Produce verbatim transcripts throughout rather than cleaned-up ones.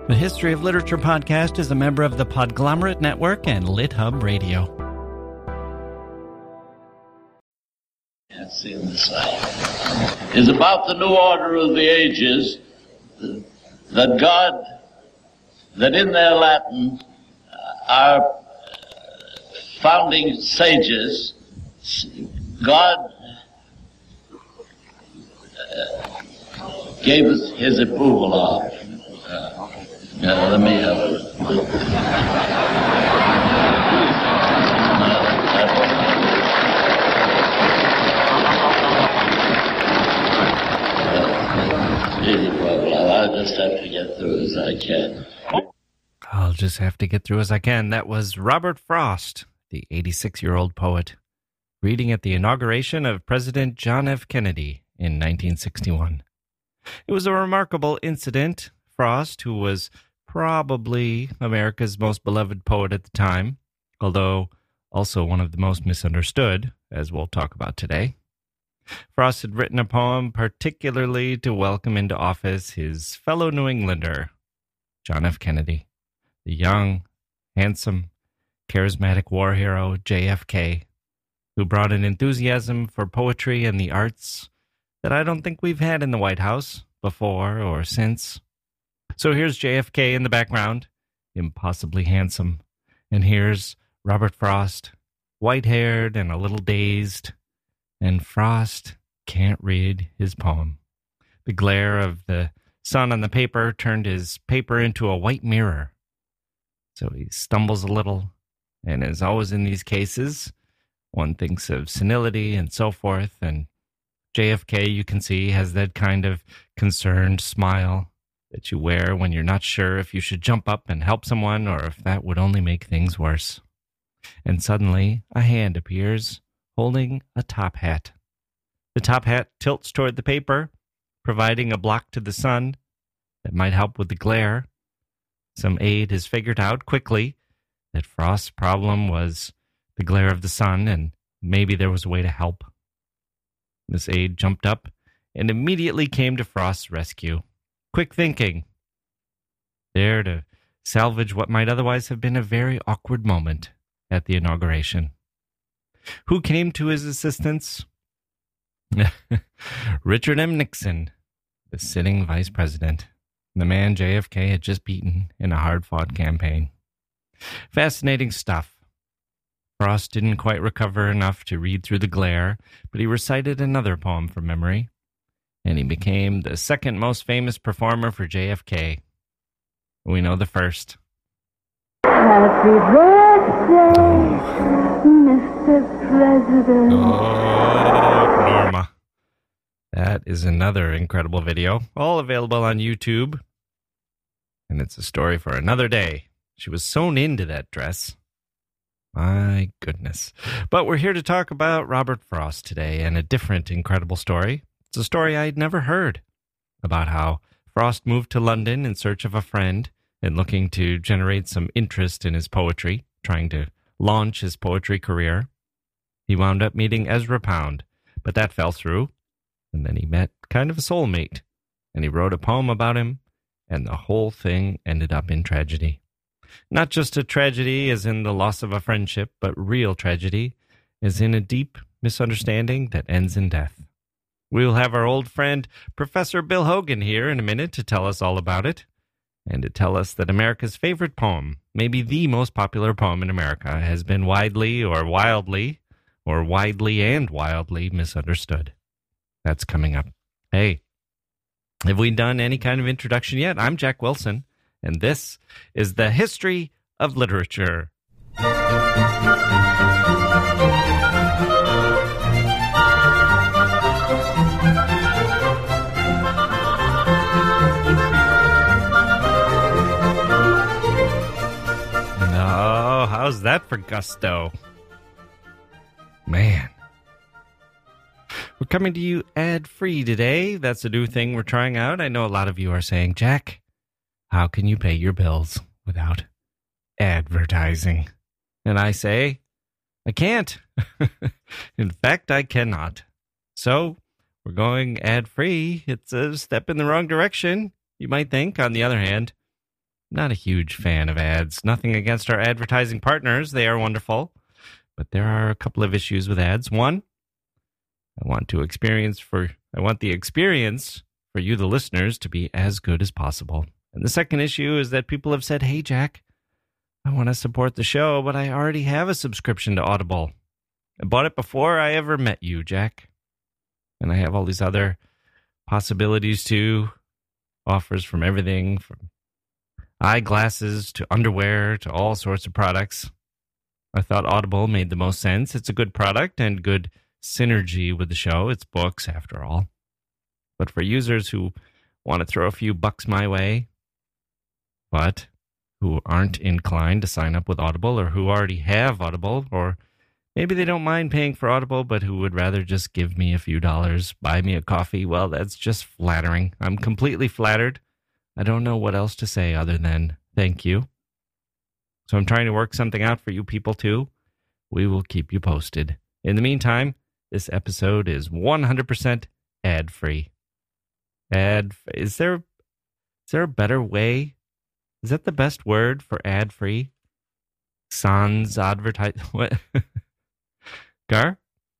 The History of Literature podcast is a member of the Podglomerate Network and LitHub Radio. That's in the side. Is about the new order of the ages, that God, that in their Latin, our founding sages, God uh, gave us his approval of. Uh, uh, let me have it. I'll just have to get through as I can. I'll just have to get through as I can. That was Robert Frost, the eighty-six-year-old poet, reading at the inauguration of President John F. Kennedy in nineteen sixty-one. It was a remarkable incident. Frost, who was probably America's most beloved poet at the time, although also one of the most misunderstood, as we'll talk about today. Frost had written a poem particularly to welcome into office his fellow New Englander, John F. Kennedy, the young, handsome, charismatic war hero J F K, who brought an enthusiasm for poetry and the arts that I don't think we've had in the White House before or since. So here's J F K in the background, impossibly handsome, and here's Robert Frost, white-haired and a little dazed, and Frost can't read his poem. The glare of the sun on the paper turned his paper into a white mirror. So he stumbles a little, and as always in these cases, one thinks of senility and so forth, and J F K, you can see, has that kind of concerned smile that you wear when you're not sure if you should jump up and help someone or if that would only make things worse. And suddenly, a hand appears, holding a top hat. The top hat tilts toward the paper, providing a block to the sun that might help with the glare. Some aide has figured out quickly that Frost's problem was the glare of the sun, and maybe there was a way to help. This aide jumped up and immediately came to Frost's rescue. Quick thinking, there to salvage what might otherwise have been a very awkward moment at the inauguration. Who came to his assistance? Richard M. Nixon, the sitting vice president, the man J F K had just beaten in a hard-fought campaign. Fascinating stuff. Frost didn't quite recover enough to read through the glare, but he recited another poem from memory, and he became the second most famous performer for J F K. We know the first. Happy birthday, Mister President. Oh, Norma. That is another incredible video, all available on YouTube. And it's a story for another day. She was sewn into that dress. My goodness. But we're here to talk about Robert Frost today and a different incredible story. It's a story I'd never heard about how Frost moved to London in search of a friend and looking to generate some interest in his poetry, trying to launch his poetry career. He wound up meeting Ezra Pound, but that fell through. And then he met kind of a soulmate, and he wrote a poem about him, and the whole thing ended up in tragedy. Not just a tragedy as in the loss of a friendship, but real tragedy as in a deep misunderstanding that ends in death. We'll have our old friend, Professor Bill Hogan, here in a minute to tell us all about it, and to tell us that America's favorite poem, maybe the most popular poem in America, has been widely or wildly, or widely and wildly misunderstood. That's coming up. Hey, have we done any kind of introduction yet? I'm Jack Wilson, and this is the History of Literature. No, how's that for gusto? Man. We're coming to you ad-free today. That's a new thing we're trying out. I know a lot of you are saying, Jack, how can you pay your bills without advertising? And I say, I can't. In fact, I cannot. So we're going ad-free. It's a step in the wrong direction, you might think. On the other hand, not a huge fan of ads. Nothing against our advertising partners. They are wonderful. But there are a couple of issues with ads. One, I want to experience for I want the experience for you, the listeners, to be as good as possible. And the second issue is that people have said, hey, Jack, I want to support the show, but I already have a subscription to Audible. I bought it before I ever met you, Jack. And I have all these other possibilities too. Offers from everything from eyeglasses to underwear to all sorts of products. I thought Audible made the most sense. It's a good product and good synergy with the show. It's books, after all. But for users who want to throw a few bucks my way, but who aren't inclined to sign up with Audible, or who already have Audible, or maybe they don't mind paying for Audible, but who would rather just give me a few dollars, buy me a coffee, well, that's just flattering. I'm completely flattered. I don't know what else to say other than thank you. So I'm trying to work something out for you people too. We will keep you posted. In the meantime, this episode is one hundred percent ad-free. Ad, is there, is there a better way? Is that the best word for ad-free? Sans advertise, what? Gar?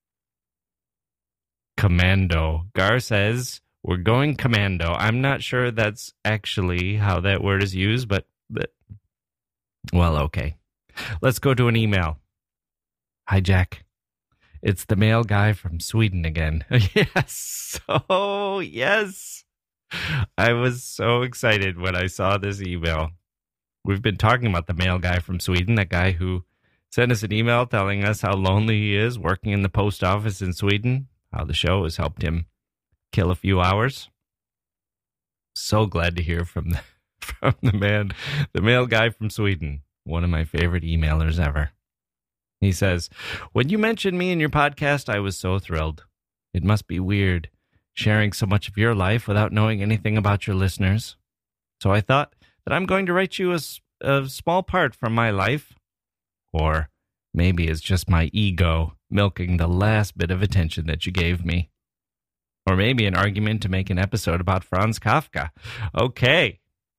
Commando. Gar says, we're going commando. I'm not sure that's actually how that word is used, but, but well, okay. Let's go to an email. Hi, Jack. It's the mail guy from Sweden again. Yes. Oh, yes. I was so excited when I saw this email. We've been talking about the mail guy from Sweden, that guy who sent us an email telling us how lonely he is working in the post office in Sweden, how the show has helped him kill a few hours. So glad to hear from the, from the man, the mail guy from Sweden, one of my favorite emailers ever. He says, when you mentioned me in your podcast, I was so thrilled. It must be weird sharing so much of your life without knowing anything about your listeners. So I thought that I'm going to write you a, a small part from my life. Or maybe it's just my ego milking the last bit of attention that you gave me. Or maybe an argument to make an episode about Franz Kafka. Okay.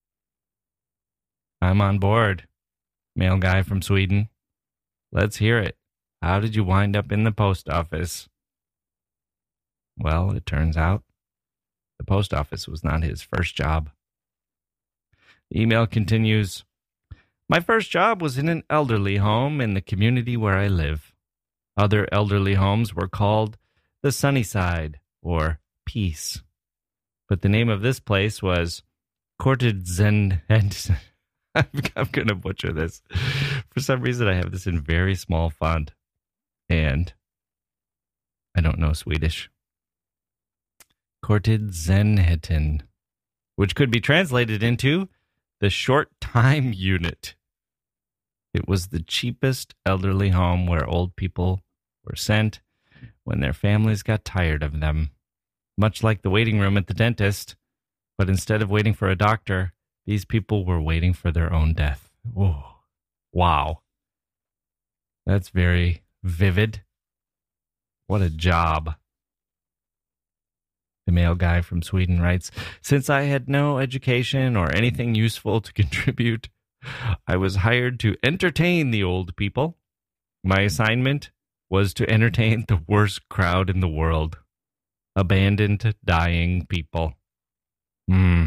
I'm on board. Mail guy from Sweden. Let's hear it. How did you wind up in the post office? Well, it turns out the post office was not his first job. The email continues. My first job was in an elderly home in the community where I live. Other elderly homes were called the Sunnyside or Peace. But the name of this place was Kortedzen. I'm, I'm going to butcher this. For some reason, I have this in very small font. And I don't know Swedish. Kortedzenheten, which could be translated into the short time unit. It was the cheapest elderly home where old people were sent when their families got tired of them. Much like the waiting room at the dentist, but instead of waiting for a doctor, these people were waiting for their own death. Oh, wow. That's very vivid. What a job. The mail guy from Sweden writes, since I had no education or anything useful to contribute, I was hired to entertain the old people. My assignment was to entertain the worst crowd in the world. Abandoned, dying people. Hmm.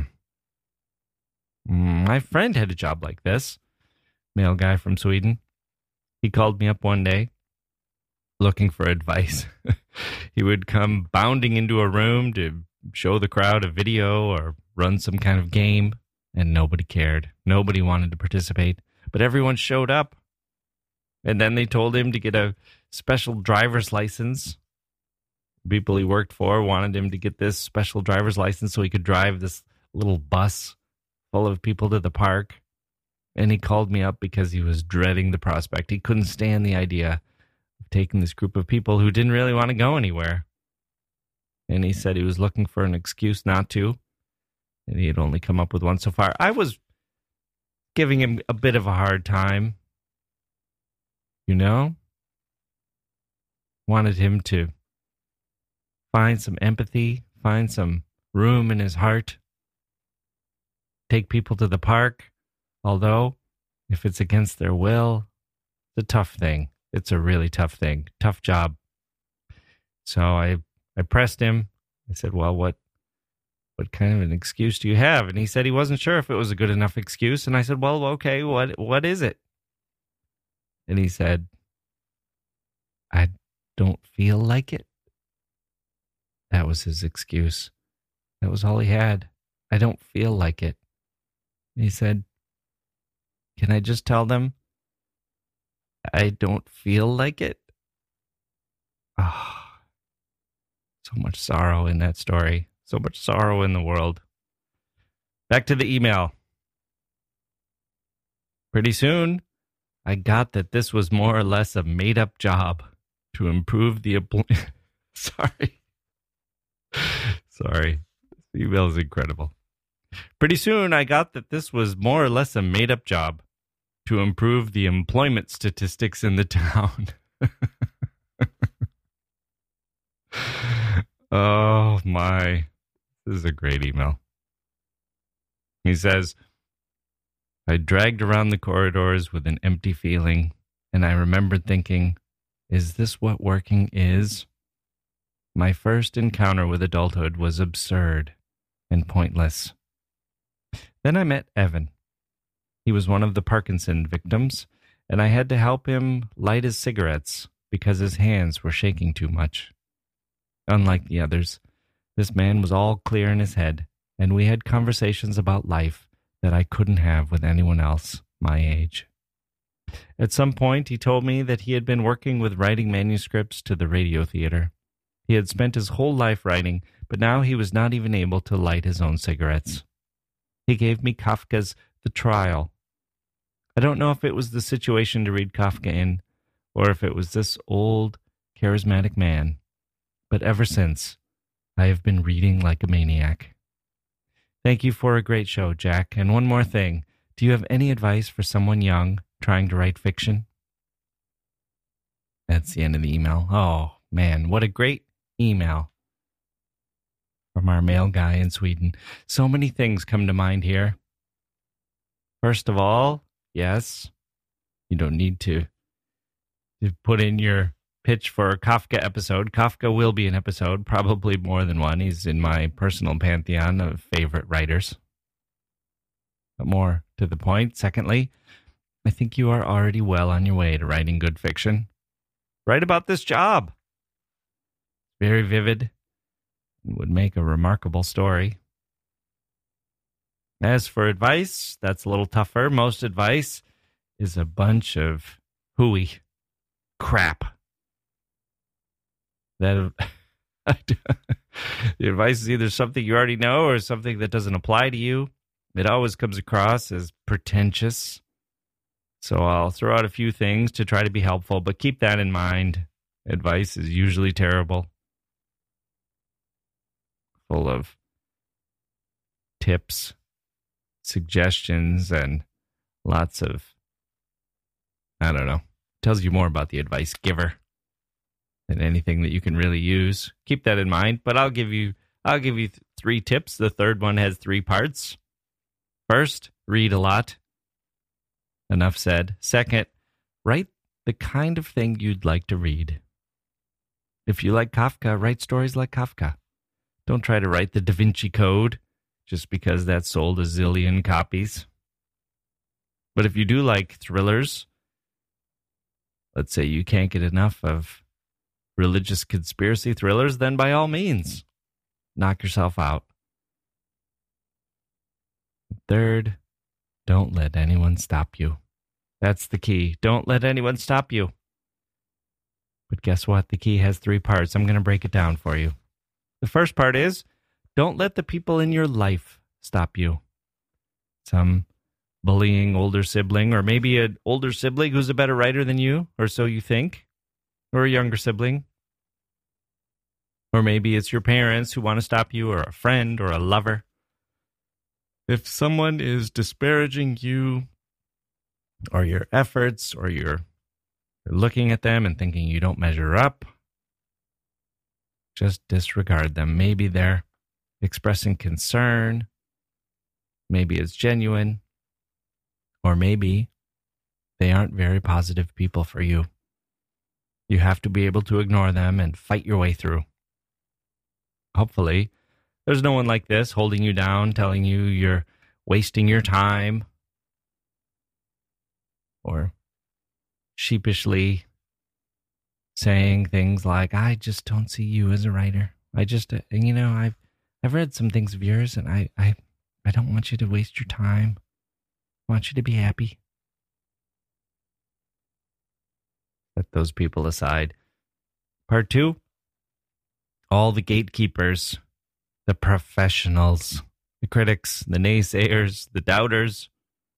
My friend had a job like this. Mail guy from Sweden. He called me up one day looking for advice. He would come bounding into a room to show the crowd a video or run some kind of game, and nobody cared. Nobody wanted to participate, but everyone showed up. And then they told him to get a special driver's license. People he worked for wanted him to get this special driver's license so he could drive this little bus full of people to the park. And he called me up because he was dreading the prospect. He couldn't stand the idea of taking this group of people who didn't really want to go anywhere. And he said he was looking for an excuse not to. And he had only come up with one so far. I was giving him a bit of a hard time. You know? Wanted him to find some empathy, find some room in his heart, take people to the park. Although, if it's against their will, it's a tough thing. It's a really tough thing. Tough job. So I, I pressed him. I said, well, what, what kind of an excuse do you have? And he said he wasn't sure if it was a good enough excuse. And I said, well, okay, what, what is it? And he said, I don't feel like it. That was his excuse. That was all he had. I don't feel like it. And he said, can I just tell them I don't feel like it? Oh, so much sorrow in that story. So much sorrow in the world. Back to the email. Pretty soon, I got that this was more or less a made-up job to improve the... Apl- Sorry. Sorry. This email is incredible. Pretty soon, I got that this was more or less a made-up job to improve the employment statistics in the town. Oh, my. This is a great email. He says, I dragged around the corridors with an empty feeling, and I remembered thinking, is this what working is? My first encounter with adulthood was absurd and pointless. Then I met Evan. He was one of the Parkinson victims, and I had to help him light his cigarettes because his hands were shaking too much. Unlike the others, this man was all clear in his head, and we had conversations about life that I couldn't have with anyone else my age. At some point, he told me that he had been working with writing manuscripts to the radio theater. He had spent his whole life writing, but now he was not even able to light his own cigarettes. He gave me Kafka's The Trial. I don't know if it was the situation to read Kafka in, or if it was this old, charismatic man, but ever since, I have been reading like a maniac. Thank you for a great show, Jack. And one more thing. Do you have any advice for someone young trying to write fiction? That's the end of the email. Oh, man, what a great email from our mail guy in Sweden. So many things come to mind here. First of all, yes, you don't need to, to put in your pitch for a Kafka episode. Kafka will be an episode, probably more than one. He's in my personal pantheon of favorite writers. But more to the point, secondly, I think you are already well on your way to writing good fiction. Write about this job. Very vivid and would make a remarkable story. As for advice, that's a little tougher. Most advice is a bunch of hooey crap. That the advice is either something you already know or something that doesn't apply to you. It always comes across as pretentious. So I'll throw out a few things to try to be helpful, but keep that in mind. Advice is usually terrible. Full of tips, suggestions, and lots of, I don't know, tells you more about the advice giver than anything that you can really use. Keep that in mind, but I'll give you I'll give you th- three tips. The third one has three parts. First, read a lot. Enough said. Second, write the kind of thing you'd like to read. If you like Kafka, write stories like Kafka. Don't try to write the Da Vinci Code just because that sold a zillion copies. But if you do like thrillers, let's say you can't get enough of religious conspiracy thrillers, then by all means, knock yourself out. Third, don't let anyone stop you. That's the key. Don't let anyone stop you. But guess what? The key has three parts. I'm going to break it down for you. The first part is, don't let the people in your life stop you. Some bullying older sibling, or maybe an older sibling who's a better writer than you, or so you think. Or a younger sibling. Or maybe it's your parents who want to stop you, or a friend, or a lover. If someone is disparaging you, or your efforts, or you're looking at them and thinking you don't measure up, just disregard them. Maybe they're expressing concern. Maybe it's genuine. Or maybe they aren't very positive people for you. You have to be able to ignore them and fight your way through. Hopefully, there's no one like this holding you down, telling you you're wasting your time, or sheepishly saying things like, I just don't see you as a writer. I just, uh, you know, I've I've read some things of yours, and I, I, I don't want you to waste your time. I want you to be happy. Set those people aside. Part two, all the gatekeepers, the professionals, the critics, the naysayers, the doubters,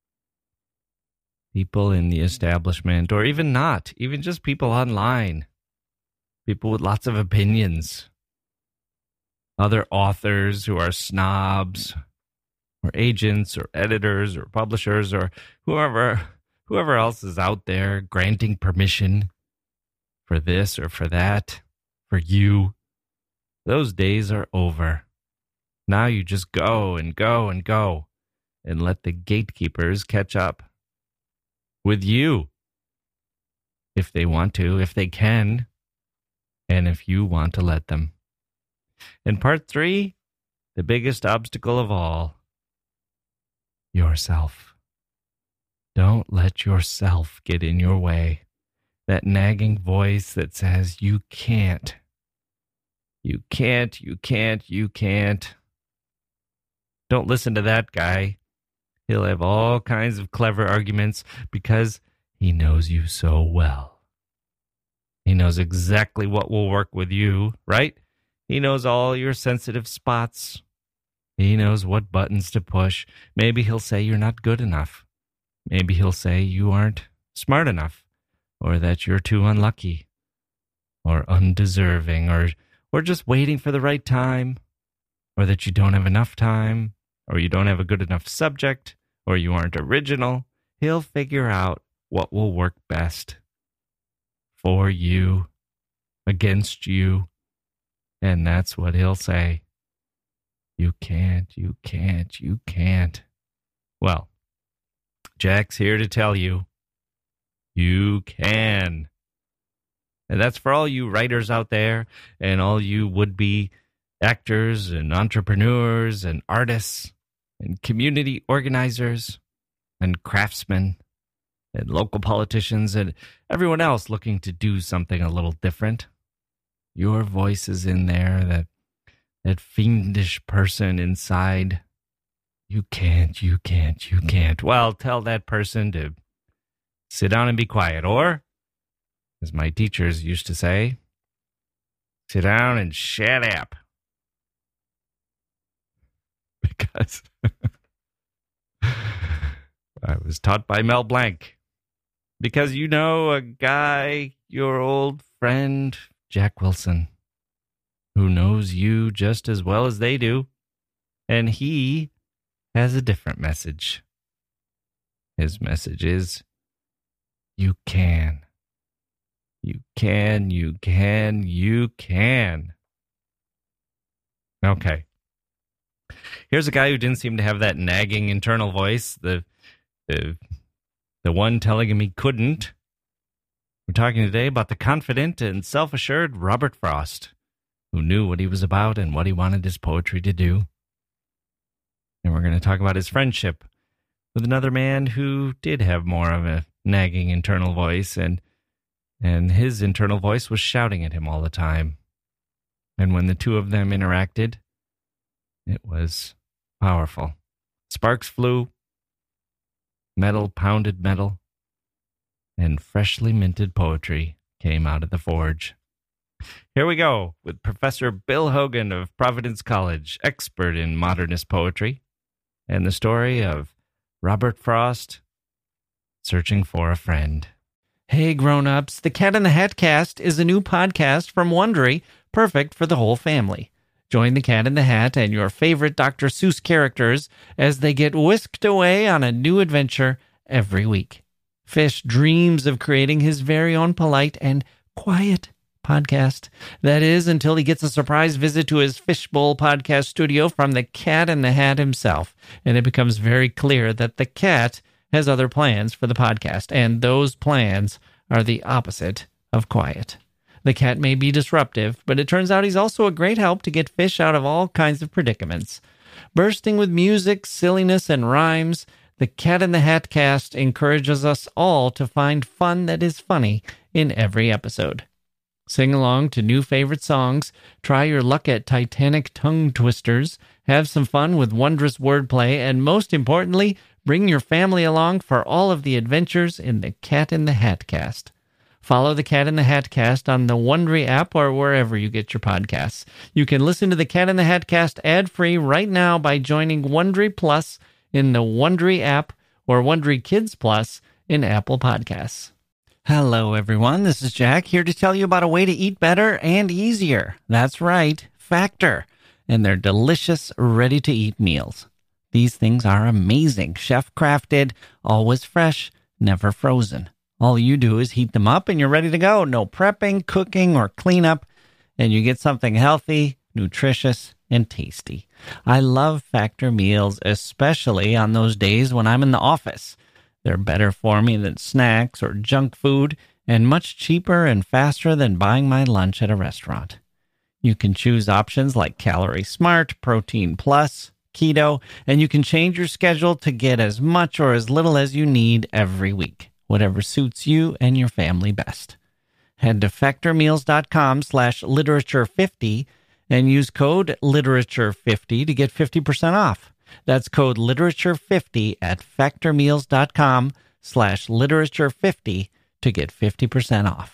people in the establishment, or even not, even just people online, people with lots of opinions, other authors who are snobs, or agents, or editors, or publishers, or whoever, whoever else is out there granting permission for this or for that, for you. Those days are over. Now you just go and go and go and let the gatekeepers catch up with you. If they want to, if they can, and if you want to let them. In part three, the biggest obstacle of all, yourself. Don't let yourself get in your way. That nagging voice that says, you can't. You can't, you can't, you can't. Don't listen to that guy. He'll have all kinds of clever arguments because he knows you so well. He knows exactly what will work with you, right? He knows all your sensitive spots. He knows what buttons to push. Maybe he'll say you're not good enough. Maybe he'll say you aren't smart enough, or that you're too unlucky, or undeserving, or, or just waiting for the right time, or that you don't have enough time, or you don't have a good enough subject, or you aren't original. He'll figure out what will work best for you, against you, and that's what he'll say. You can't, you can't, you can't. Well, Jack's here to tell you, you can. And that's for all you writers out there, and all you would-be actors and entrepreneurs and artists and community organizers and craftsmen and local politicians and everyone else looking to do something a little different. Your voice is in there, that that fiendish person inside. You can't, you can't, you can't. Well, tell that person to sit down and be quiet, or, as my teachers used to say, sit down and shut up. Because I was taught by Mel Blanc. Because you know a guy, your old friend, Jack Wilson, who knows you just as well as they do, and he has a different message. His message is, you can. You can, you can, you can. Okay. Here's a guy who didn't seem to have that nagging internal voice, the, the, the one telling him he couldn't. We're talking today about the confident and self-assured Robert Frost, who knew what he was about and what he wanted his poetry to do. And we're going to talk about his friendship with another man who did have more of a nagging internal voice, and and his internal voice was shouting at him all the time. And when the two of them interacted, it was powerful. Sparks flew, metal pounded metal, and freshly minted poetry came out of the forge. Here we go with Professor Bill Hogan of Providence College, expert in modernist poetry, and the story of Robert Frost searching for a friend. Hey grown-ups, the Cat in the Hat Cast is a new podcast from Wondery, perfect for the whole family. Join the Cat in the Hat and your favorite Doctor Seuss characters as they get whisked away on a new adventure every week. Fish dreams of creating his very own polite and quiet podcast. That is, until he gets a surprise visit to his Fishbowl podcast studio from the Cat in the Hat himself, and it becomes very clear that the cat has other plans for the podcast, and those plans are the opposite of quiet. The cat may be disruptive, but it turns out he's also a great help to get fish out of all kinds of predicaments. Bursting with music, silliness, and rhymes, the Cat in the Hat cast encourages us all to find fun that is funny in every episode. Sing along to new favorite songs, try your luck at Titanic tongue twisters, have some fun with wondrous wordplay, and most importantly, bring your family along for all of the adventures in the Cat in the Hat cast. Follow the Cat in the Hat cast on the Wondery app or wherever you get your podcasts. You can listen to the Cat in the Hat cast ad-free right now by joining Wondery Plus in the Wondery app or Wondery Kids Plus in Apple Podcasts. Hello, everyone. This is Jack here to tell you about a way to eat better and easier. That's right, Factor, and their delicious, ready-to-eat meals. These things are amazing, chef-crafted, always fresh, never frozen. All you do is heat them up and you're ready to go. No prepping, cooking, or cleanup, and you get something healthy, nutritious, and tasty. I love Factor meals, especially on those days when I'm in the office. They're better for me than snacks or junk food, and much cheaper and faster than buying my lunch at a restaurant. You can choose options like Calorie Smart, Protein Plus, Keto, and you can change your schedule to get as much or as little as you need every week, whatever suits you and your family best. Head to factormeals.com slash literature50 and use code literature fifty to get fifty percent off. That's code literature fifty at factormeals.com slash literature50 to get fifty percent off.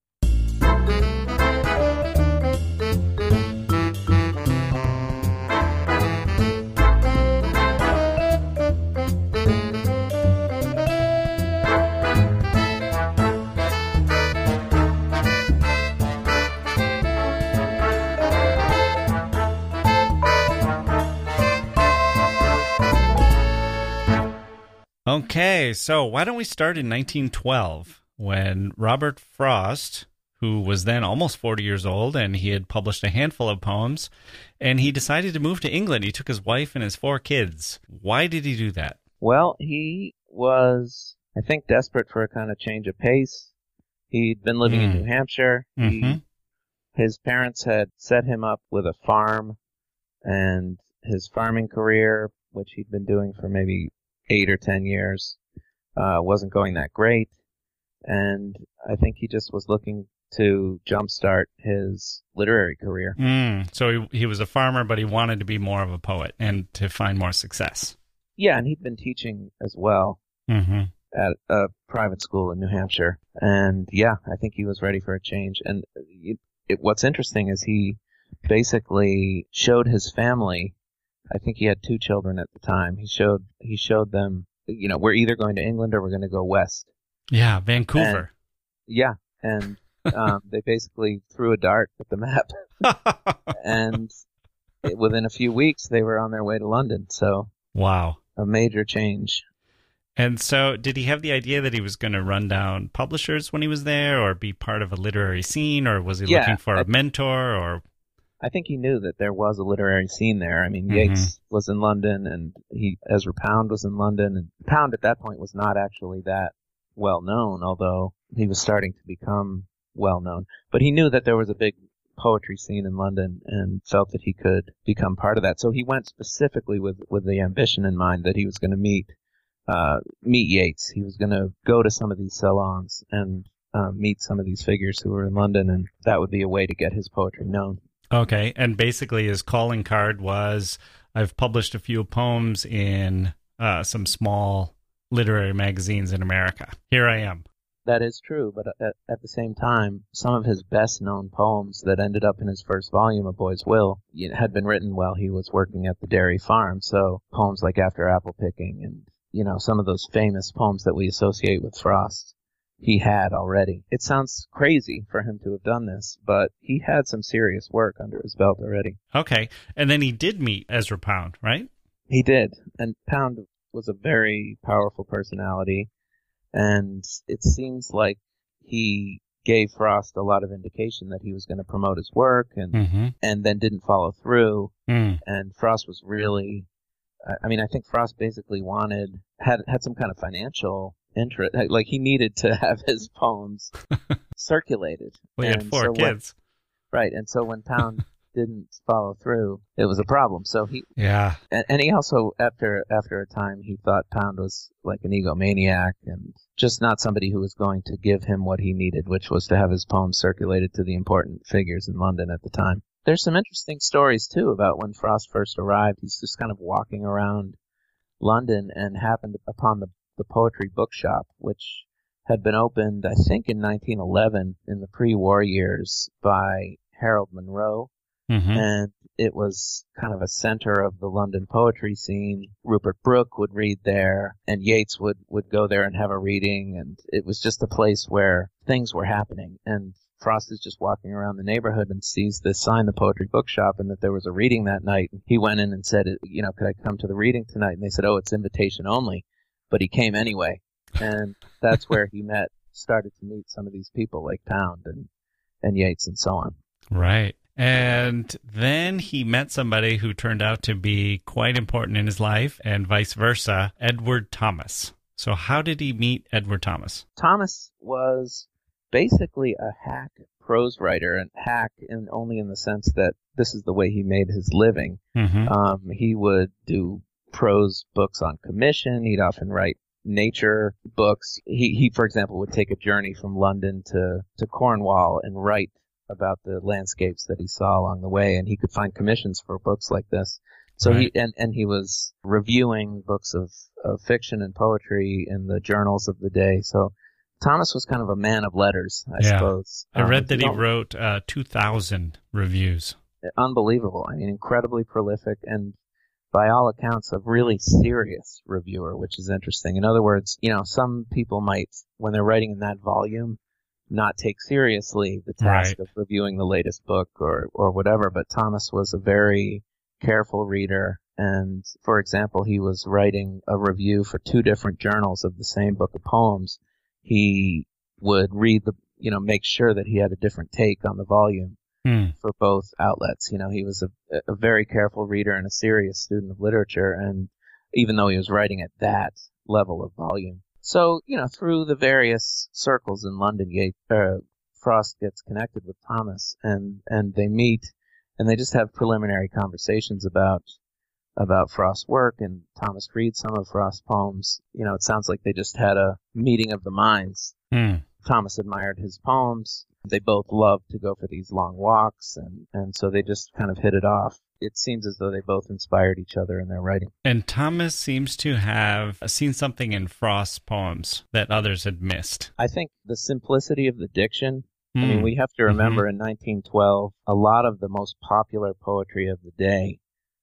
Okay, so why don't we start in nineteen twelve when Robert Frost, who was then almost forty years old, and he had published a handful of poems, and he decided to move to England. He took his wife and his four kids. Why did he do that? Well, he was, I think, desperate for a kind of change of pace. He'd been living mm. in New Hampshire. Mm-hmm. He, his parents had set him up with a farm, and his farming career, which he'd been doing for maybe eight or ten years, uh, wasn't going that great. And I think he just was looking to jumpstart his literary career. Mm, so he, he was a farmer, but he wanted to be more of a poet and to find more success. Yeah, and he'd been teaching as well mm-hmm. at a private school in New Hampshire. And yeah, I think he was ready for a change. And it, it, what's interesting is he basically showed his family, I think he had two children at the time. He showed he showed them, you know, we're either going to England or we're going to go west. Yeah, Vancouver. And, yeah, and um, they basically threw a dart at the map. And it, within a few weeks, they were on their way to London. So wow, a major change. And so did he have the idea that he was going to run down publishers when he was there or be part of a literary scene, or was he yeah, looking for I, a mentor? Or I think he knew that there was a literary scene there. I mean, mm-hmm. Yeats was in London, and he Ezra Pound was in London. And Pound at that point was not actually that well known, although he was starting to become well known. But he knew that there was a big poetry scene in London and felt that he could become part of that. So he went specifically with, with the ambition in mind that he was going to meet uh, meet Yeats. He was going to go to some of these salons and uh, meet some of these figures who were in London, and that would be a way to get his poetry known. Okay, and basically his calling card was, I've published a few poems in uh, some small literary magazines in America. Here I am. That is true, but at, at the same time, some of his best-known poems that ended up in his first volume, A Boy's Will, you know, had been written while he was working at the dairy farm. So poems like After Apple Picking and, you know, some of those famous poems that we associate with Frost, he had already. It sounds crazy for him to have done this, but he had some serious work under his belt already. Okay, and then he did meet Ezra Pound, right? He did, and Pound was a very powerful personality, and it seems like he gave Frost a lot of indication that he was going to promote his work, and mm-hmm. and then didn't follow through, mm. and Frost was really I, I mean, I think Frost basically wanted had had some kind of financial interest, like he needed to have his poems circulated. We had And four so when- kids. right, and so when Pound didn't follow through, it was a problem. So he Yeah. and, and he also after after a time he thought Pound was like an egomaniac and just not somebody who was going to give him what he needed, which was to have his poems circulated to the important figures in London at the time. There's some interesting stories too about when Frost first arrived. He's just kind of walking around London and happened upon the, the Poetry Bookshop, which had been opened, I think, in nineteen eleven in the pre-war years by Harold Monroe. Mm-hmm. And it was kind of a center of the London poetry scene. Rupert Brooke would read there, and Yeats would, would go there and have a reading, and it was just a place where things were happening. And Frost is just walking around the neighborhood and sees this sign, the Poetry Bookshop, and that there was a reading that night. And he went in and said, you know, could I come to the reading tonight? And they said, oh, it's invitation only. But he came anyway. And that's where he met, started to meet some of these people like Pound and, and Yeats and so on. Right. And then he met somebody who turned out to be quite important in his life, and vice versa, Edward Thomas. So how did he meet Edward Thomas? Thomas was basically a hack prose writer, and hack in only in the sense that this is the way he made his living. Mm-hmm. Um, he would do prose books on commission. He'd often write nature books. He, he, for example, would take a journey from London to, to Cornwall and write about the landscapes that he saw along the way, and he could find commissions for books like this. So Right. he and, and he was reviewing books of, of fiction and poetry in the journals of the day. So Thomas was kind of a man of letters, I Yeah. suppose. I Um, read that you he know, wrote uh, two thousand reviews. unbelievable. I mean, incredibly prolific and by all accounts a really serious reviewer, which is interesting. In other words, you know, some people might, when they're writing in that volume, not take seriously the task Right. of reviewing the latest book or, or whatever, but Thomas was a very careful reader. And for example, he was writing a review for two different journals of the same book of poems. He would read the, you know, make sure that he had a different take on the volume Hmm. for both outlets. You know, he was a, a very careful reader and a serious student of literature. And even though he was writing at that level of volume. So, you know, through the various circles in London, Yeats, uh, Frost gets connected with Thomas, and, and they meet, and they just have preliminary conversations about about Frost's work, and Thomas reads some of Frost's poems. You know, it sounds like they just had a meeting of the minds. Hmm. Thomas admired his poems. They both loved to go for these long walks, and, and so they just kind of hit it off. It seems as though they both inspired each other in their writing. And Thomas seems to have seen something in Frost's poems that others had missed. I think the simplicity of the diction. I Hmm. mean, we have to remember in nineteen twelve, a lot of the most popular poetry of the day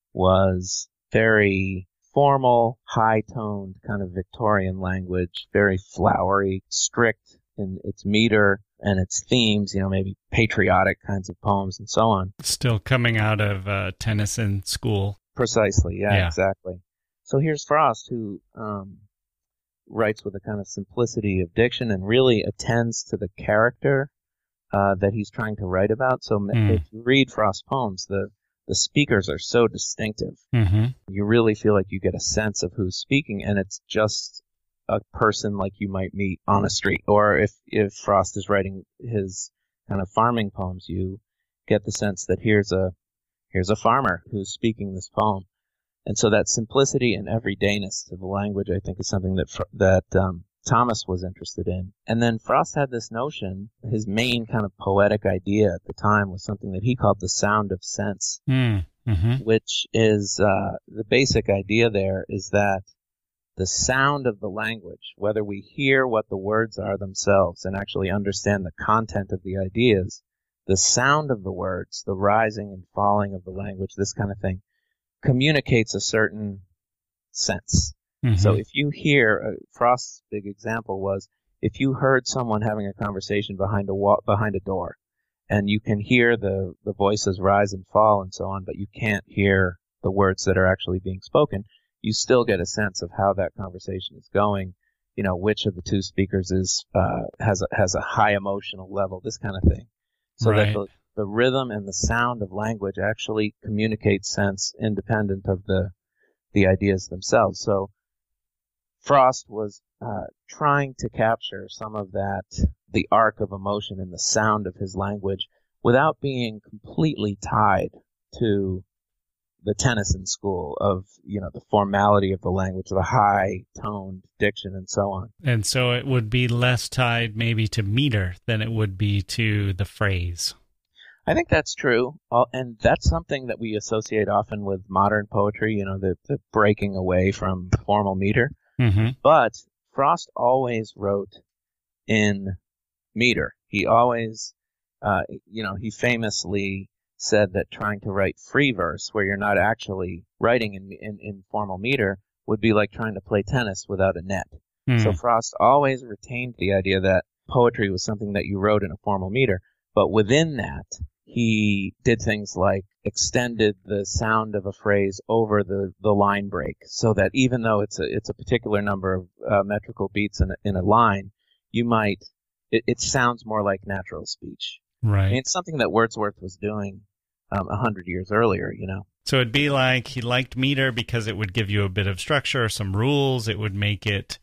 was very formal, high-toned, kind of Victorian language, very flowery, strict in its meter and its themes, you know, maybe patriotic kinds of poems and so on. Still coming out of uh, Tennyson school. Precisely, yeah, Yeah. exactly. So here's Frost, who um, writes with a kind of simplicity of diction and really attends to the character uh, that he's trying to write about. So Mm. if you read Frost's poems, the the speakers are so distinctive. Mm-hmm. You really feel like you get a sense of who's speaking, and it's just a person like you might meet on a street. Or if, if Frost is writing his kind of farming poems, you get the sense that here's a here's a farmer who's speaking this poem. And so that simplicity and everydayness to the language, I think, is something that Fr- that um, Thomas was interested in. And then Frost had this notion, his main kind of poetic idea at the time was something that he called the sound of sense, Mm-hmm. which is uh, the basic idea there is that the sound of the language, whether we hear what the words are themselves and actually understand the content of the ideas, the sound of the words, the rising and falling of the language, this kind of thing, communicates a certain sense. Mm-hmm. So if you hear, uh, Frost's big example was, if you heard someone having a conversation behind a wall, behind a door, and you can hear the, the voices rise and fall and so on, but you can't hear the words that are actually being spoken, you still get a sense of how that conversation is going, you know, which of the two speakers is, uh, has a, has a high emotional level, this kind of thing. So Right. that the, the rhythm and the sound of language actually communicate sense independent of the, the ideas themselves. So Frost was uh, trying to capture some of that, the arc of emotion and the sound of his language, without being completely tied to the Tennyson school of, you know, the formality of the language, the high-toned diction, and so on. And so it would be less tied maybe to meter than it would be to the phrase. I think that's true, and that's something that we associate often with modern poetry, you know, the, the breaking away from formal meter. Mm-hmm. But Frost always wrote in meter. He always, uh, you know, he famously said that trying to write free verse, where you're not actually writing in, in, in formal meter, would be like trying to play tennis without a net. Mm. So Frost always retained the idea that poetry was something that you wrote in a formal meter, but within that, he did things like extended the sound of a phrase over the, the line break, so that even though it's a it's a particular number of uh, metrical beats in a, in a line, you might it, it sounds more like natural speech. Right. And it's something that Wordsworth was doing um, a hundred years earlier, you know. So it'd be like he liked meter because it would give you a bit of structure, some rules. It would make it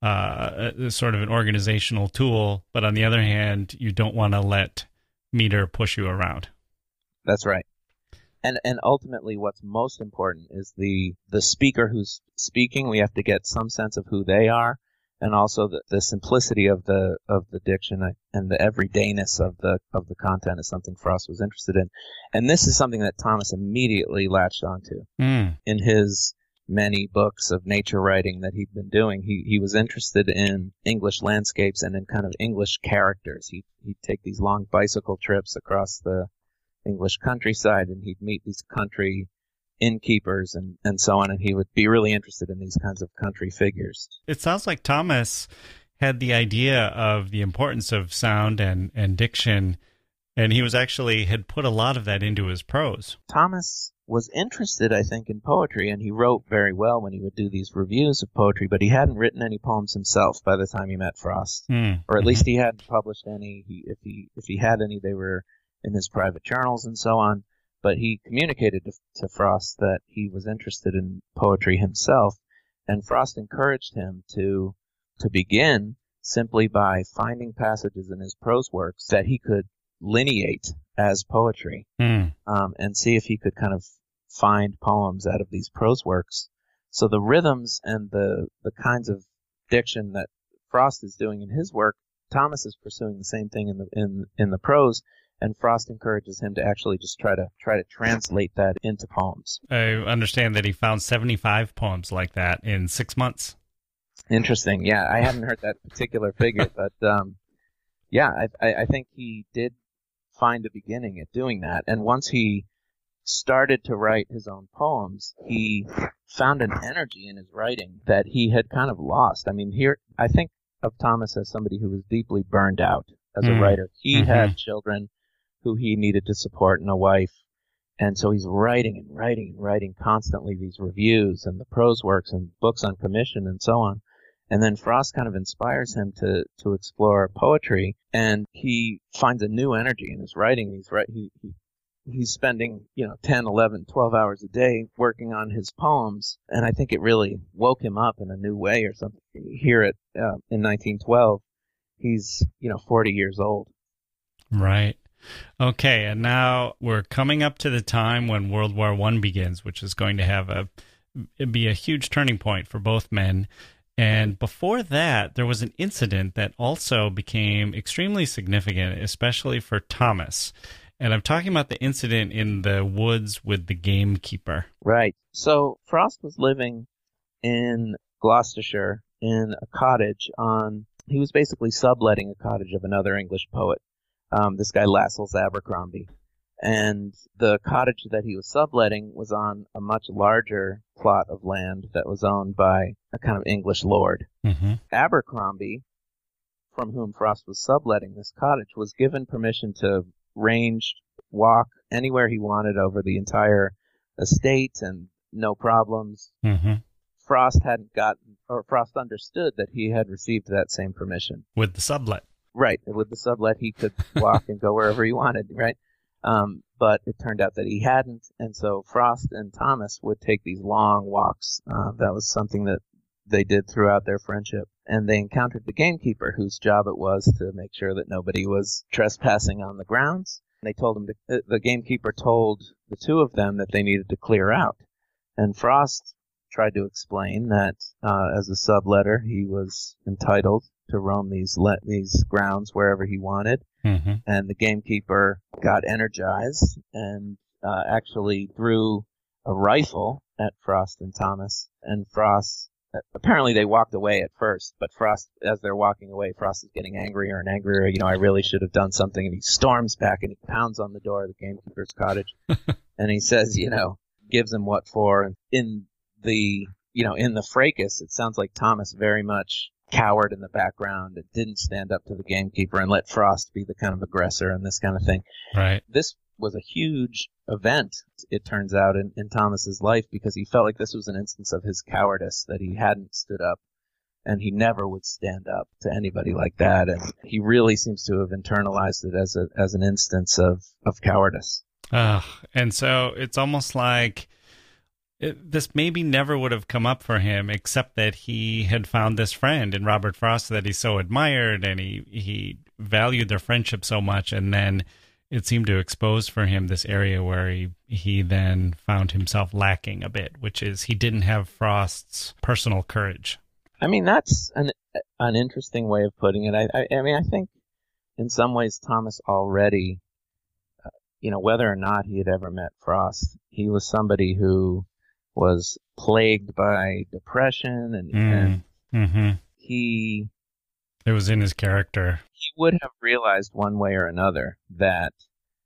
uh, a, sort of an organizational tool. But on the other hand, you don't want to let meter push you around. That's right. And and ultimately what's most important is the the speaker who's speaking. We have to get some sense of who they are, and also the, the simplicity of the of the diction and the everydayness of the of the content is something Frost was interested in. And this is something that Thomas immediately latched onto. Mm. In his many books of nature writing that he'd been doing, he he was interested in English landscapes and in kind of English characters. He he'd take these long bicycle trips across the English countryside, and he'd meet these country innkeepers and, and so on, and he would be really interested in these kinds of country figures. It sounds like Thomas had the idea of the importance of sound and, and diction, and he was actually had put a lot of that into his prose. Thomas was interested, I think, in poetry, and he wrote very well when he would do these reviews of poetry, but he hadn't written any poems himself by the time he met Frost. Mm. Or at least he hadn't published any. He, if he if he had any, they were in his private journals and so on. But he communicated to, to Frost that he was interested in poetry himself, and Frost encouraged him to to begin simply by finding passages in his prose works that he could lineate as poetry, mm. um, and see if he could kind of find poems out of these prose works. So the rhythms and the the kinds of diction that Frost is doing in his work, Thomas is pursuing the same thing in the in in the prose. And Frost encourages him to actually just try to try to translate that into poems. I understand that he found seventy-five poems like that in six months. Interesting. Yeah, I haven't heard that particular figure, but um, yeah, I, I, I think he did find a beginning at doing that. And once he started to write his own poems, he found an energy in his writing that he had kind of lost. I mean, here I think of Thomas as somebody who was deeply burned out as mm. a writer. He mm-hmm. had children who he needed to support and a wife. And so he's writing and writing and writing constantly these reviews and the prose works and books on commission and so on. And then Frost kind of inspires him to, to explore poetry, and he finds a new energy in his writing. He's right, he, he he's spending, you know, ten, eleven, twelve hours a day working on his poems, and I think it really woke him up in a new way or something. Here at uh, in nineteen twelve, he's, you know, forty years old. Right. Okay, and now we're coming up to the time when World War One begins, which is going to have a be a huge turning point for both men. And before that, there was an incident that also became extremely significant, especially for Thomas. And I'm talking about the incident in the woods with the gamekeeper. Right. So Frost was living in Gloucestershire in a cottage on, he was basically subletting a cottage of another English poet, um, this guy Lascelles Abercrombie. And the cottage that he was subletting was on a much larger plot of land that was owned by a kind of English lord. Mm-hmm. Abercrombie, from whom Frost was subletting this cottage, was given permission to range, walk anywhere he wanted over the entire estate and no problems. Mm-hmm. Frost hadn't gotten, or Frost understood that he had received that same permission. With the sublet. Right. With the sublet, he could walk and go wherever he wanted, right? Um, but it turned out that he hadn't, and so Frost and Thomas would take these long walks. Uh, that was something that they did throughout their friendship. And they encountered the gamekeeper, whose job it was to make sure that nobody was trespassing on the grounds. They told him to, the gamekeeper told the two of them that they needed to clear out. And Frost tried to explain that uh, as a subletter, he was entitled to roam these le- these grounds wherever he wanted. Mm-hmm. And the gamekeeper got energized and uh, actually threw a rifle at Frost and Thomas. And Frost, apparently they walked away at first, but Frost, as they're walking away, Frost is getting angrier and angrier. You know, I really should have done something. And he storms back and he pounds on the door of the gamekeeper's cottage. And he says, you know, gives him what for. And in the, you know, in the fracas, it sounds like Thomas very much cowered in the background and didn't stand up to the gamekeeper and let Frost be the kind of aggressor and this kind of thing. Right. This was a huge event, it turns out, in, in Thomas's life, because he felt like this was an instance of his cowardice, that he hadn't stood up, and he never would stand up to anybody like that. And he really seems to have internalized it as a as an instance of, of cowardice. Uh, and so it's almost like it, this maybe never would have come up for him, except that he had found this friend in Robert Frost that he so admired, and he, he valued their friendship so much, and then it seemed to expose for him this area where he, he then found himself lacking a bit, which is he didn't have Frost's personal courage. I mean, that's an an interesting way of putting it. I, I, I mean, I think in some ways Thomas already, uh, you know, whether or not he had ever met Frost, he was somebody who was plagued by depression, and, Mm. and Mm-hmm. he It was in his character. he would have realized one way or another that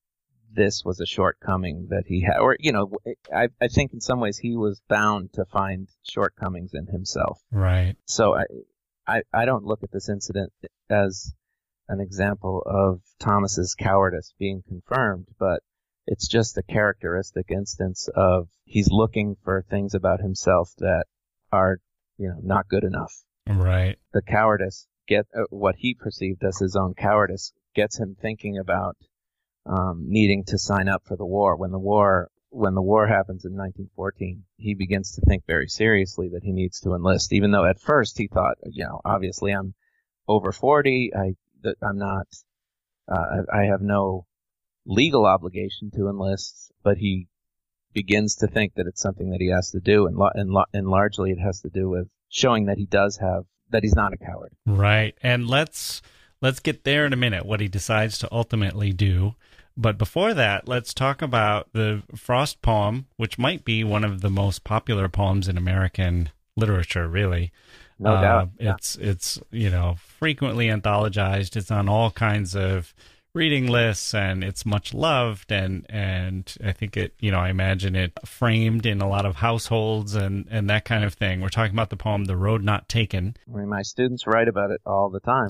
this was a shortcoming that he had, or, you know, I, I think in some ways he was bound to find shortcomings in himself. Right. So I, I, I don't look at this incident as an example of Thomas's cowardice being confirmed, but it's just a characteristic instance of he's looking for things about himself that are, you know, not good enough. Right. The cowardice get uh, what he perceived as his own cowardice gets him thinking about um, needing to sign up for the war. When the war when the war happens in nineteen fourteen, he begins to think very seriously that he needs to enlist, even though at first he thought, you know, obviously I'm over forty, I that I'm not, uh, I have no legal obligation to enlist, but he begins to think that it's something that he has to do, and lo- and, lo- and largely it has to do with showing that he does have, that he's not a coward. Right. And let's let's get there in a minute, what he decides to ultimately do. But before that, let's talk about the Frost poem, which might be one of the most popular poems in American literature, really. No uh, doubt. Yeah. It's, it's you know, frequently anthologized. It's on all kinds of reading lists, and it's much loved, and and I think it, you know, I imagine it framed in a lot of households and and that kind of thing. We're talking about the poem "The Road Not Taken." I mean, my students write about it all the time.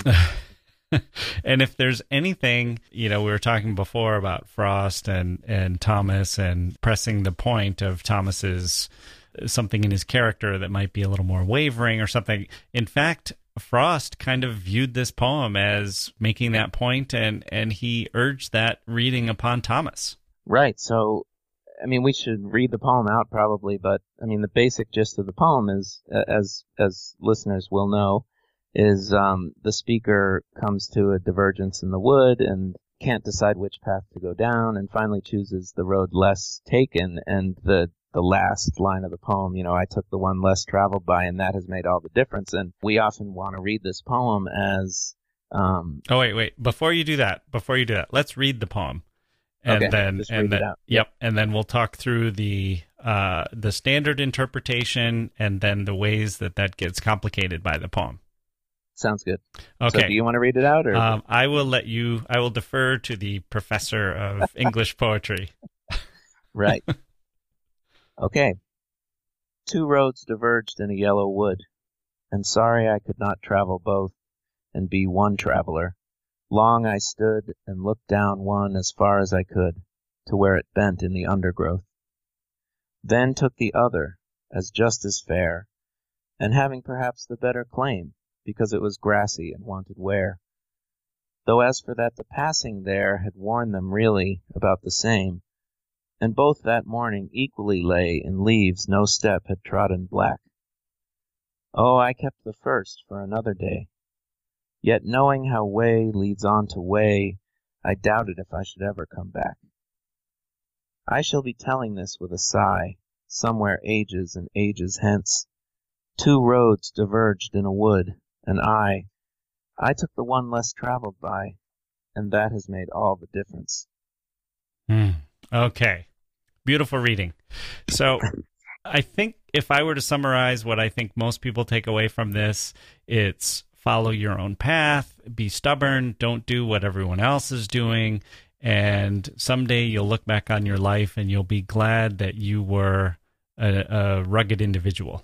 And if there's anything, you know, we were talking before about Frost and and Thomas, and pressing the point of Thomas's something in his character that might be a little more wavering or something. In fact, Frost kind of viewed this poem as making that point, and, and he urged that reading upon Thomas. Right. So, I mean, we should read the poem out probably, but I mean, the basic gist of the poem is, uh, as as listeners will know, is um, the speaker comes to a divergence in the wood and can't decide which path to go down, and finally chooses the road less taken. And the the last line of the poem, you know, I took the one less traveled by, and that has made all the difference. And we often want to read this poem as um oh wait wait before you do that before you do that let's read the poem, and okay, then just and read then it out. yep and then we'll talk through the uh the standard interpretation, and then the ways that that gets complicated by the poem. Sounds good. Okay. So do you want to read it out, or um I will let you I will defer to the professor of English poetry. Right. Okay. Two roads diverged in a yellow wood, and sorry I could not travel both and be one traveler. Long I stood and looked down one as far as I could, to where it bent in the undergrowth. Then took the other, as just as fair, and having perhaps the better claim, because it was grassy and wanted wear. though as for that the passing there had warned them really about the same, and both that morning equally lay in leaves no step had trodden black. Oh, I kept the first for another day, yet knowing how way leads on to way, I doubted if I should ever come back. I shall be telling this with a sigh, somewhere ages and ages hence. Two roads diverged in a wood, and I, I took the one less traveled by, and that has made all the difference. Hmm. Okay. Beautiful reading. So I think if I were to summarize what I think most people take away from this, it's follow your own path, be stubborn, don't do what everyone else is doing, and someday you'll look back on your life and you'll be glad that you were a, a rugged individual.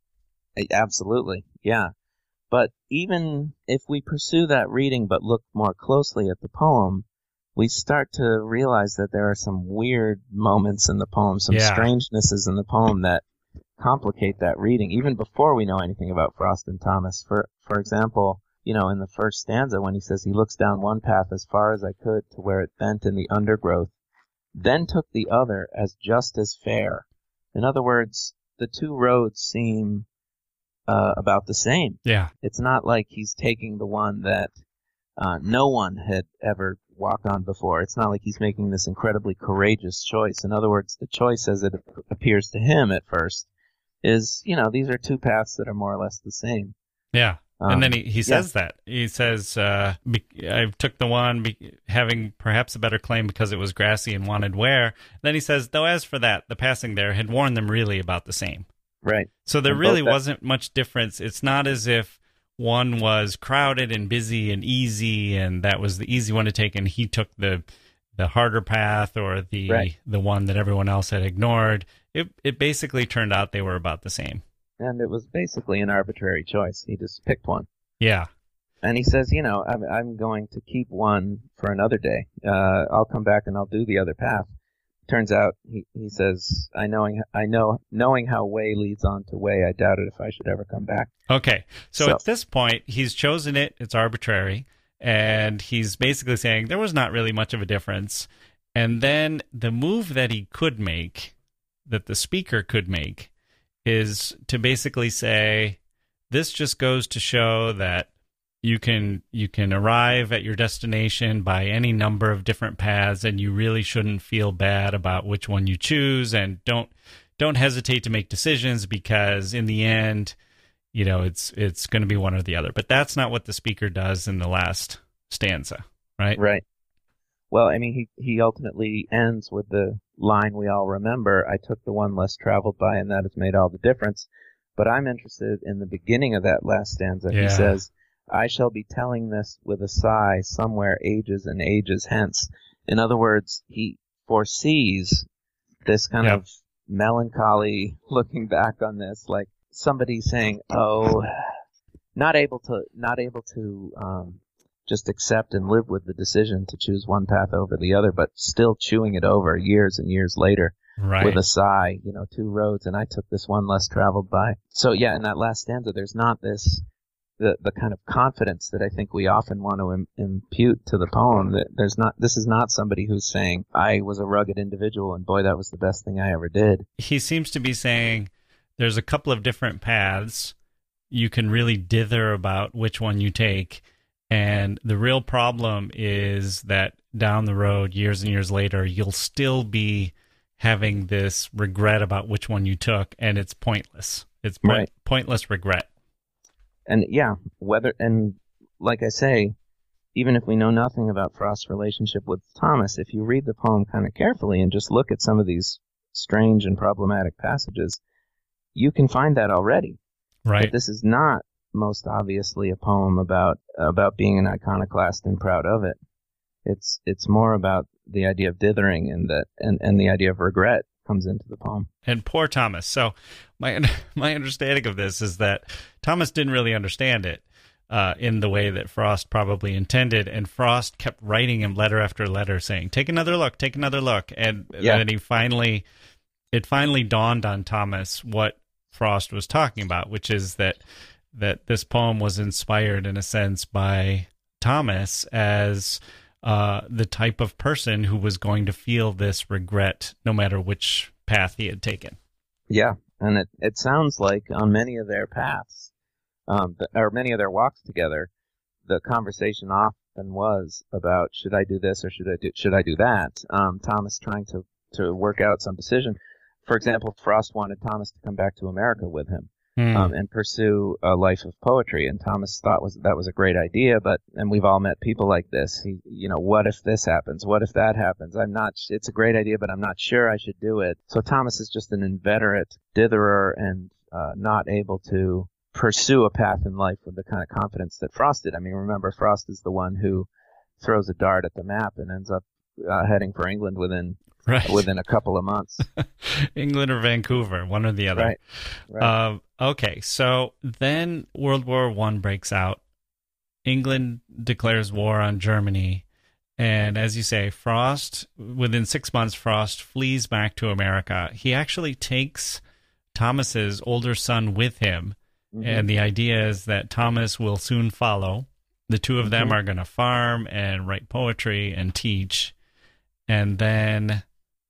Absolutely, yeah. But even if we pursue that reading but look more closely at the poem, we start to realize that there are some weird moments in the poem, some Yeah. strangenesses in the poem that complicate that reading, even before we know anything about Frost and Thomas. For for example, you know, in the first stanza when he says he looks down one path as far as I could to where it bent in the undergrowth, then took the other as just as fair. In other words, the two roads seem uh, about the same. Yeah. It's not like he's taking the one that uh, no one had ever walked on before. It's not like he's making this incredibly courageous choice. In other words, the choice as it appears to him at first is, you know, these are two paths that are more or less the same. Yeah. Um, and then he, he says yeah. that. He says, uh, be, I took the one be, having perhaps a better claim because it was grassy and wanted wear. Then he says, though as for that, the passing there had warned them really about the same. Right. So there and really that- wasn't much difference. It's not as if one was crowded and busy and easy, and that was the easy one to take, and he took the the harder path or the right. the one that everyone else had ignored. It it basically turned out they were about the same. And it was basically an arbitrary choice. He just picked one. Yeah. And he says, you know, I'm, I'm going to keep one for another day. Uh, I'll come back and I'll do the other path. Turns out, he, he says, I knowing I know knowing how way leads on to way, I doubted if I should ever come back. Okay, so, So- at this point, he's chosen it. It's arbitrary, and he's basically saying there was not really much of a difference. And then the move that he could make, that the speaker could make, is to basically say, this just goes to show that you can you can arrive at your destination by any number of different paths, and you really shouldn't feel bad about which one you choose, and don't don't hesitate to make decisions, because in the end, you know, it's it's going to be one or the other. But that's not what the speaker does in the last stanza, right? Right. Well, I mean, he, he ultimately ends with the line we all remember, I took the one less traveled by, and that has made all the difference. But I'm interested in the beginning of that last stanza. Yeah. He says, I shall be telling this with a sigh somewhere ages and ages hence. In other words, he foresees this kind Yep. of melancholy looking back on this, like somebody saying, oh, not able to, not able to, um, just accept and live with the decision to choose one path over the other, but still chewing it over years and years later Right. with a sigh, you know, two roads, and I took this one less traveled by. So yeah, in that last stanza, there's not this, the, the kind of confidence that I think we often want to Im- impute to the poem. That there's not, this is not somebody who's saying, I was a rugged individual and boy, that was the best thing I ever did. He seems to be saying there's a couple of different paths. You can really dither about which one you take. And the real problem is that down the road, years and years later, you'll still be having this regret about which one you took, and it's pointless. It's point, Right. pointless regret. And yeah, whether, and like I say, even if we know nothing about Frost's relationship with Thomas, if you read the poem kind of carefully and just look at some of these strange and problematic passages, you can find that already. Right. But this is not most obviously a poem about about being an iconoclast and proud of it. It's it's more about the idea of dithering, and that and, and the idea of regret comes into the poem. And poor Thomas. So my my understanding of this is that Thomas didn't really understand it uh, in the way that Frost probably intended, and Frost kept writing him letter after letter saying, "Take another look, take another look," and Yeah. then he finally, it finally dawned on Thomas what Frost was talking about, which is that that this poem was inspired in a sense by Thomas as uh, the type of person who was going to feel this regret no matter which path he had taken. Yeah, and it, it sounds like on many of their paths, um, or many of their walks together, the conversation often was about, should I do this or should I do, should I do that? Um, Thomas trying to, to work out some decision. For example, Frost wanted Thomas to come back to America with him. Mm. Um, and pursue a life of poetry. And Thomas thought was that was a great idea, but, and we've all met people like this. He, you know, what if this happens? What if that happens? I'm not, it's a great idea, but I'm not sure I should do it. So Thomas is just an inveterate ditherer and, uh, not able to pursue a path in life with the kind of confidence that Frost did. I mean, remember, Frost is the one who throws a dart at the map and ends up, uh, heading for England within Right. within a couple of months. England or Vancouver, one or the other. Right. right. Uh, okay, so then World War One breaks out. England declares war on Germany. And as you say, Frost, within six months, Frost flees back to America. He actually takes Thomas's older son with him. Mm-hmm. And the idea is that Thomas will soon follow. The two of them mm-hmm. are going to farm and write poetry and teach. And then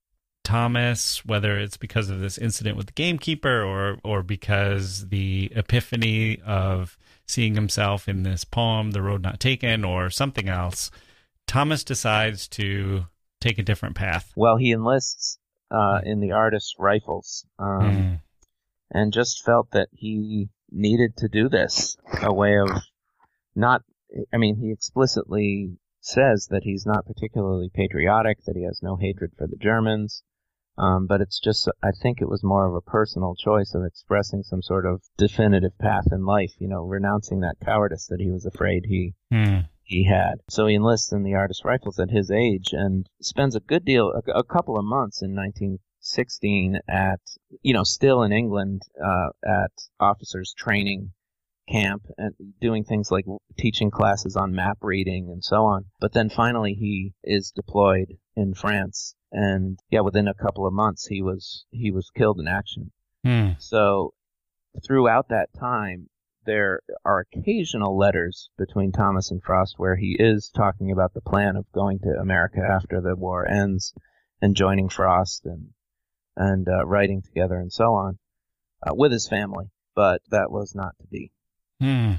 Thomas, whether it's because of this incident with the gamekeeper or or because the epiphany of seeing himself in this poem, The Road Not Taken, or something else, Thomas decides to take a different path. Well, he enlists uh, in the Artists' Rifles um, mm. and just felt that he needed to do this, a way of not, I mean, he explicitly says that he's not particularly patriotic, that he has no hatred for the Germans. Um, but it's just, I think it was more of a personal choice of expressing some sort of definitive path in life, you know, renouncing that cowardice that he was afraid he mm. he had. So he enlists in the Artists' Rifles at his age and spends a good deal, a, a couple of months in nineteen sixteen at, you know, still in England, uh, at officers' training camp and doing things like teaching classes on map reading and so on. But then finally he is deployed in France. And yeah, within a couple of months, he was he was killed in action. Hmm. So throughout that time, there are occasional letters between Thomas and Frost where he is talking about the plan of going to America after the war ends and joining Frost and and uh, writing together and so on uh, with his family. But that was not to be. Hmm.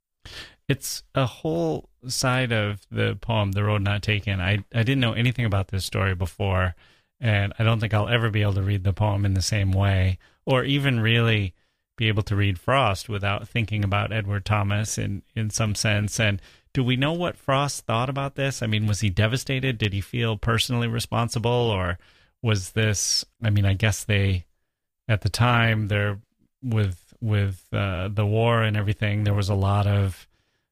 It's a whole side of the poem, The Road Not Taken. I, I didn't know anything about this story before, and I don't think I'll ever be able to read the poem in the same way, or even really be able to read Frost without thinking about Edward Thomas in, in some sense. And do we know what Frost thought about this? I mean, was he devastated? Did he feel personally responsible? Or was this, I mean, I guess they, at the time, they're with, with uh, the war and everything, there was a lot of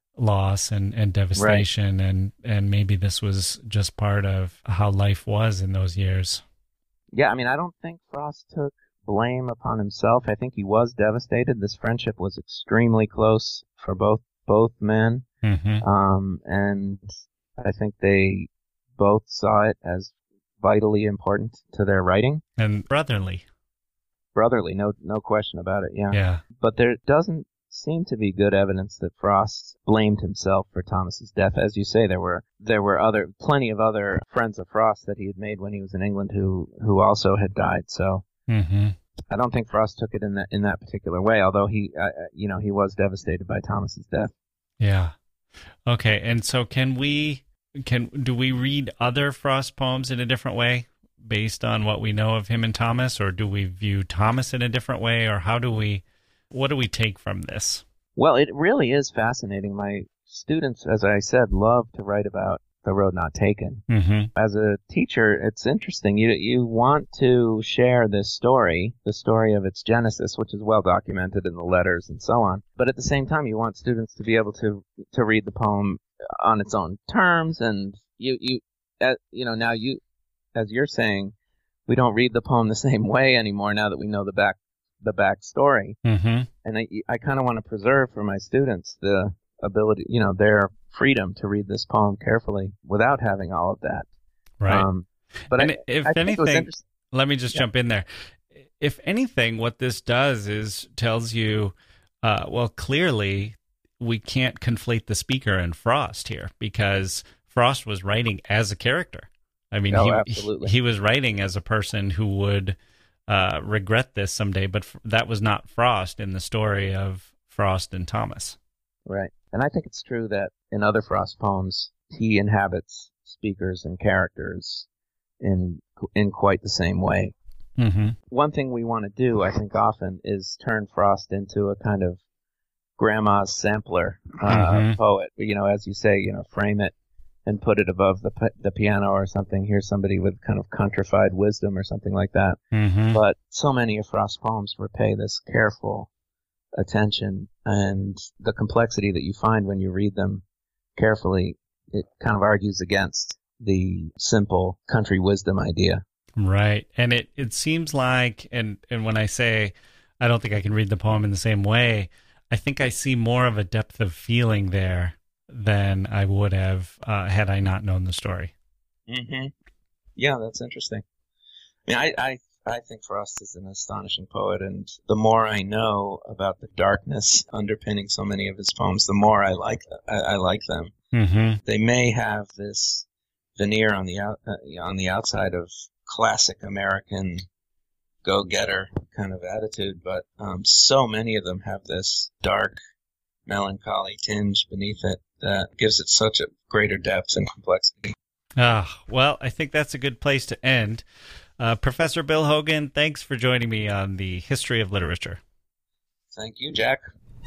loss and, and devastation, right. and, and maybe this was just part of how life was in those years. Yeah, I mean, I don't think Frost took blame upon himself. I think he was devastated. This friendship was extremely close for both both men, mm-hmm. um, and I think they both saw it as vitally important to their writing. And brotherly. Brotherly, no no question about it, yeah. Yeah. But there doesn't seem to be good evidence that Frost blamed himself for Thomas's death. As you say, there were there were other plenty of other friends of Frost that he had made when he was in England who who also had died. So mm-hmm. I don't think Frost took it in that in that particular way. Although he, uh, you know, he was devastated by Thomas's death. Yeah. Okay. And so, can we can do we read other Frost poems in a different way based on what we know of him and Thomas, or do we view Thomas in a different way, or how do we? What do we take from this? Well, it really is fascinating. My students, as I said, love to write about The Road Not Taken. Mm-hmm. As a teacher, it's interesting. You you want to share this story, the story of its genesis, which is well documented in the letters and so on. But at the same time, you want students to be able to to read the poem on its own terms. And you you uh, you know now you, as you're saying, we don't read the poem the same way anymore now that we know the back. the backstory. Mm-hmm. And I, I kind of want to preserve for my students the ability, you know, their freedom to read this poem carefully without having all of that. Right. Um, but and I, if I anything, let me just yeah. jump in there. If anything, what this does is tells you, uh, well, clearly we can't conflate the speaker and Frost here, because Frost was writing as a character. I mean, Oh, he, absolutely. he he was writing as a person who would uh, regret this someday, but f- that was not Frost in the story of Frost and Thomas. Right. And I think it's true that in other Frost poems, he inhabits speakers and characters in in quite the same way. Mm-hmm. One thing we want to do, I think, often is turn Frost into a kind of grandma's sampler uh, Mhm. poet. You know, as you say, you know, frame it and put it above the p- the piano or something. Here's somebody with kind of countrified wisdom or something like that. Mm-hmm. But so many of Frost's poems repay this careful attention, and the complexity that you find when you read them carefully, it kind of argues against the simple country wisdom idea. Right. And it, it seems like, and, and when I say I don't think I can read the poem in the same way, I think I see more of a depth of feeling there than I would have uh, had I not known the story. Mm-hmm. Yeah, that's interesting. I mean, I, I, I think Frost is an astonishing poet, and the more I know about the darkness underpinning so many of his poems, the more I like I, I like them. Mm-hmm. They may have this veneer on the out, uh, on the outside of classic American go-getter kind of attitude, but um, so many of them have this dark, melancholy tinge beneath it that gives it such a greater depth and complexity. Ah, well, I think that's a good place to end. Uh, Professor Bill Hogan, thanks for joining me on the history of literature. Thank you, Jack.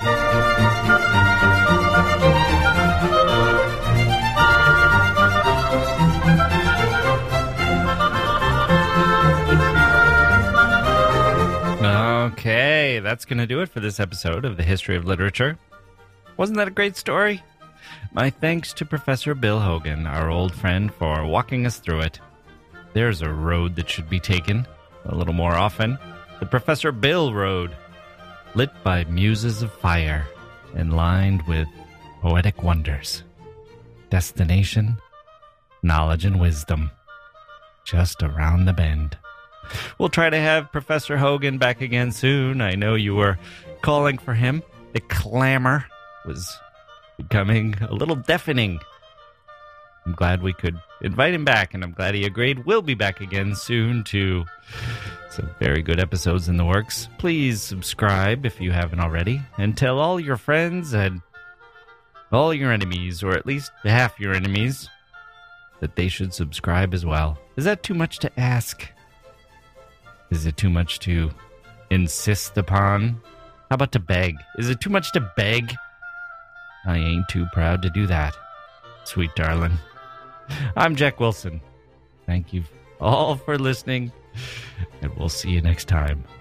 Okay, that's going to do it for this episode of the History of Literature. Wasn't that a great story? My thanks to Professor Bill Hogan, our old friend, for walking us through it. There's a road that should be taken a little more often. The Professor Bill Road, lit by muses of fire and lined with poetic wonders. Destination, knowledge and wisdom, just around the bend. We'll try to have Professor Hogan back again soon. I know you were calling for him. The clamor was becoming a little deafening. I'm glad we could invite him back, and I'm glad he agreed. We'll be back again soon to some very good episodes in the works. Please subscribe if you haven't already, and tell all your friends and all your enemies, or at least half your enemies, that they should subscribe as well. Is that too much to ask? Is it too much to insist upon? How about to beg? Is it too much to beg? I ain't too proud to do that, sweet darling. I'm Jack Wilson. Thank you all for listening, and we'll see you next time.